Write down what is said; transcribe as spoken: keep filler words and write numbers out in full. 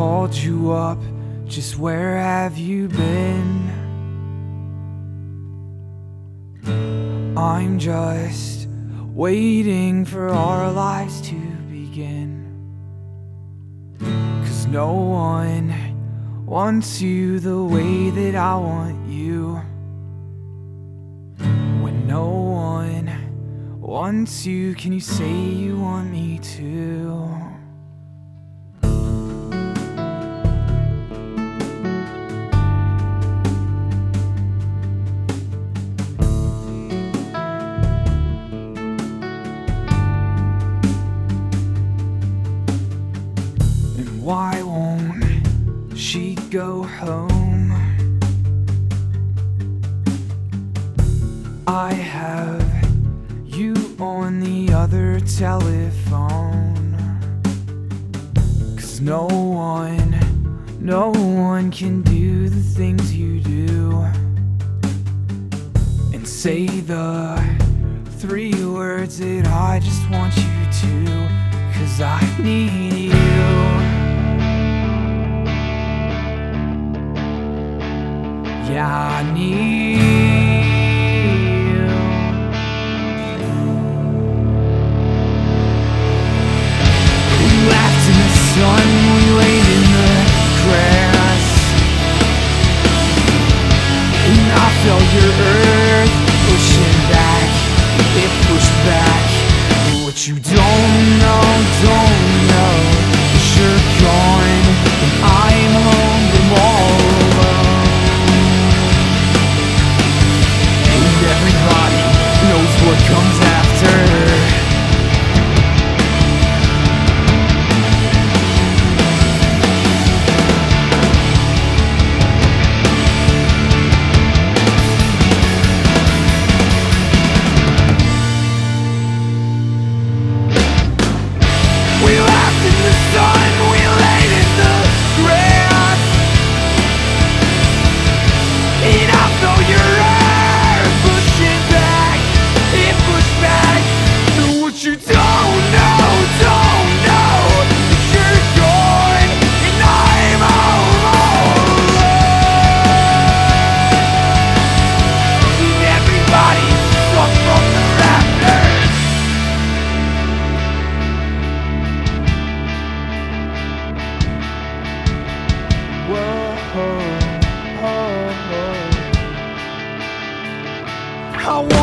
called you up, just where have you been? I'm just waiting for our lives to begin. 'Cause no one wants you the way that I want you. When no one wants you, can you say you want me to? And why won't she go home? I have you on the other telephone. 'Cause no one, no one can do the things you do and say the three words that I just want you to. 'Cause I need you. Yeah, I need you. We laughed in the sun, we laid in the grass, and I felt your earth pushing back. It pushed back. But what you don't know, don't know, is you're gone, and I'm home from all alone. Everybody knows what comes after. We laughed in the sun, we laid in the grass, and I felt your you don't know, don't know, you're gone, and I'm all alone. And everybody sung from the rafters. Whoa, oh, oh. I want